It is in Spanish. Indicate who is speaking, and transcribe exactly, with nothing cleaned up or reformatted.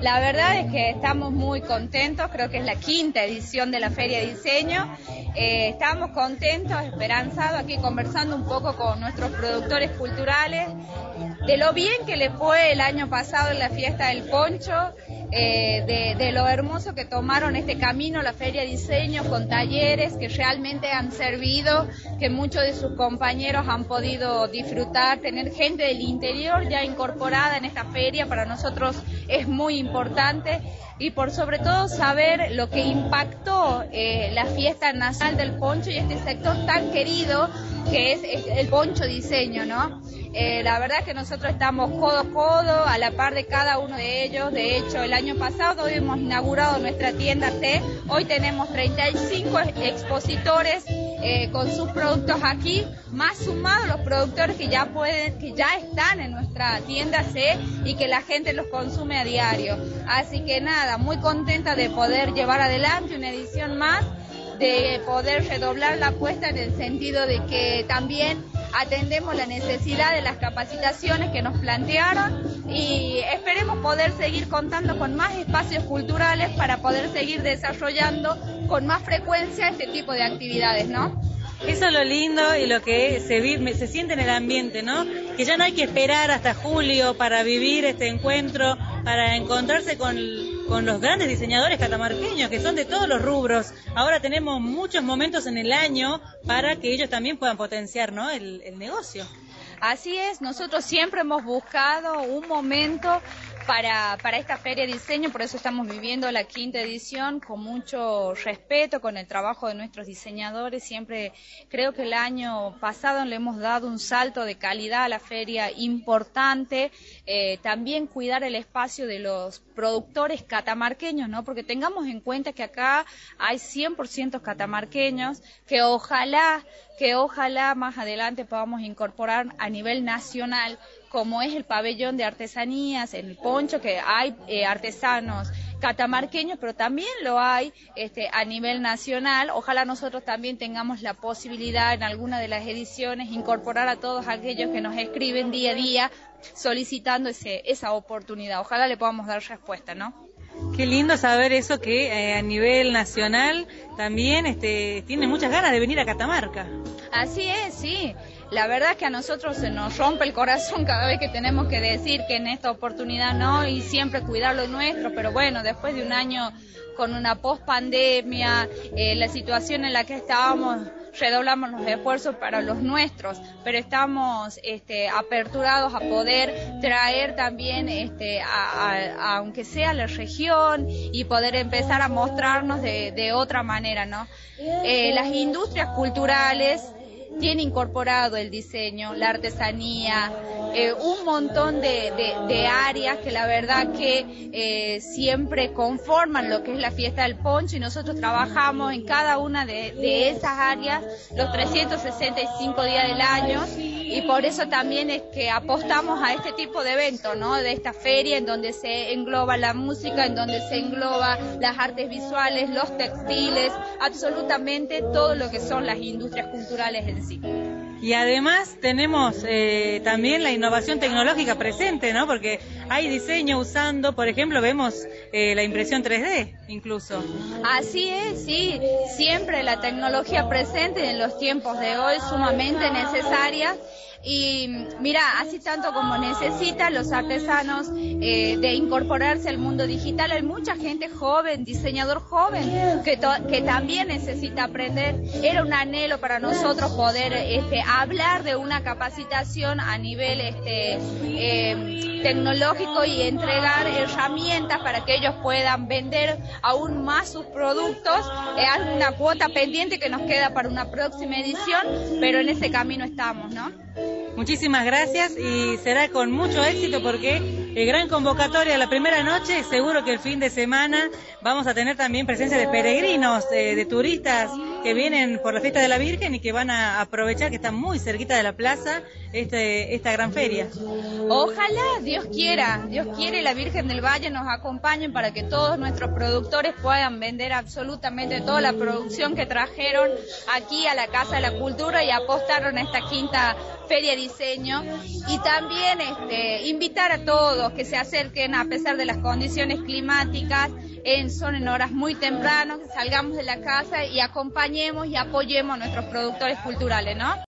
Speaker 1: La verdad es que estamos muy contentos, creo que es la quinta edición de la Feria de Diseño. Eh, estamos contentos, esperanzados, aquí conversando un poco con nuestros productores culturales, de lo bien que le fue el año pasado en la fiesta del poncho, eh, de, de lo hermoso que tomaron este camino, la Feria de Diseño, con talleres que realmente han servido, que muchos de sus compañeros han podido disfrutar, tener gente del interior ya incorporada en esta feria, para nosotros es muy importante, y por sobre todo saber lo que impactó eh, la fiesta nacional del poncho y este sector tan querido que es, es el poncho diseño, ¿no? Eh, la verdad es que nosotros estamos codo a codo, a la par de cada uno de ellos. De hecho, el año pasado hemos inaugurado nuestra tienda T. Hoy tenemos treinta y cinco expositores eh, con sus productos aquí, más sumados los productores que ya pueden, que ya están en nuestra tienda C y que la gente los consume a diario. Así que nada, muy contenta de poder llevar adelante una edición más, de poder redoblar la apuesta en el sentido de que también atendemos la necesidad de las capacitaciones que nos plantearon y esperemos poder seguir contando con más espacios culturales para poder seguir desarrollando con más frecuencia este tipo de actividades, ¿no?
Speaker 2: Eso es lo lindo y lo que se vive, se siente en el ambiente, ¿no? Que ya no hay que esperar hasta julio para vivir este encuentro, para encontrarse con, con los grandes diseñadores catamarqueños, que son de todos los rubros. Ahora tenemos muchos momentos en el año para que ellos también puedan potenciar, ¿no?, el, el negocio.
Speaker 1: Así es, nosotros siempre hemos buscado un momento para, para esta Feria de Diseño, por eso estamos viviendo la quinta edición con mucho respeto, con el trabajo de nuestros diseñadores. Siempre creo que el año pasado le hemos dado un salto de calidad a la feria importante, eh, también cuidar el espacio de los productores catamarqueños, ¿no? Porque tengamos en cuenta que acá hay cien por ciento catamarqueños, que ojalá, que ojalá más adelante podamos incorporar a nivel nacional, como es el pabellón de artesanías, en el poncho, que hay eh, artesanos catamarqueños, pero también lo hay este, a nivel nacional. Ojalá nosotros también tengamos la posibilidad en alguna de las ediciones incorporar a todos aquellos que nos escriben día a día solicitando ese, esa oportunidad. Ojalá le podamos dar respuesta, ¿no?
Speaker 2: Qué lindo saber eso, que eh, a nivel nacional también este, tiene muchas ganas de venir a Catamarca.
Speaker 1: Así es, sí. La verdad es que a nosotros se nos rompe el corazón cada vez que tenemos que decir que en esta oportunidad no, y siempre cuidar lo nuestro, pero bueno, después de un año con una post-pandemia, eh, la situación en la que estábamos, redoblamos los esfuerzos para los nuestros, pero estamos este, aperturados a poder traer también, este, a, a, a, aunque sea la región, y poder empezar a mostrarnos de, de otra manera, ¿no? Eh, las industrias culturales tiene incorporado el diseño, la artesanía, eh, un montón de, de, de áreas que la verdad que eh, siempre conforman lo que es la fiesta del poncho, y nosotros trabajamos en cada una de, de esas áreas los trescientos sesenta y cinco días del año, y por eso también es que apostamos a este tipo de evento, ¿no?, de esta feria en donde se engloba la música, en donde se engloba las artes visuales, los textiles, absolutamente todo lo que son las industrias culturales en sí.
Speaker 2: Y además tenemos eh, también la innovación tecnológica presente, ¿no? Porque hay diseño usando, por ejemplo, vemos eh, la impresión tres D incluso.
Speaker 1: Así es, sí, siempre la tecnología presente en los tiempos de hoy, sumamente necesaria. Y mira, así tanto como necesitan los artesanos eh, de incorporarse al mundo digital, hay mucha gente joven, diseñador joven, que, que también necesita aprender. Era un anhelo para nosotros poder este, hablar de una capacitación a nivel este, eh, tecnológico y entregar herramientas para que ellos puedan vender aún más sus productos. Es una cuota pendiente que nos queda para una próxima edición, pero en ese camino estamos, ¿no?
Speaker 2: Muchísimas gracias, y será con mucho éxito, porque el gran convocatoria la primera noche, seguro que el fin de semana vamos a tener también presencia de peregrinos, de, de turistas que vienen por la fiesta de la Virgen y que van a aprovechar que está muy cerquita de la plaza este, esta gran feria.
Speaker 1: Ojalá, Dios quiera, Dios quiere, la Virgen del Valle nos acompañe para que todos nuestros productores puedan vender absolutamente toda la producción que trajeron aquí a la Casa de la Cultura y apostaron a esta quinta Feria Diseño, y también este, invitar a todos que se acerquen a pesar de las condiciones climáticas, en, son en horas muy tempranas, que salgamos de la casa y acompañemos y apoyemos a nuestros productores culturales, ¿no?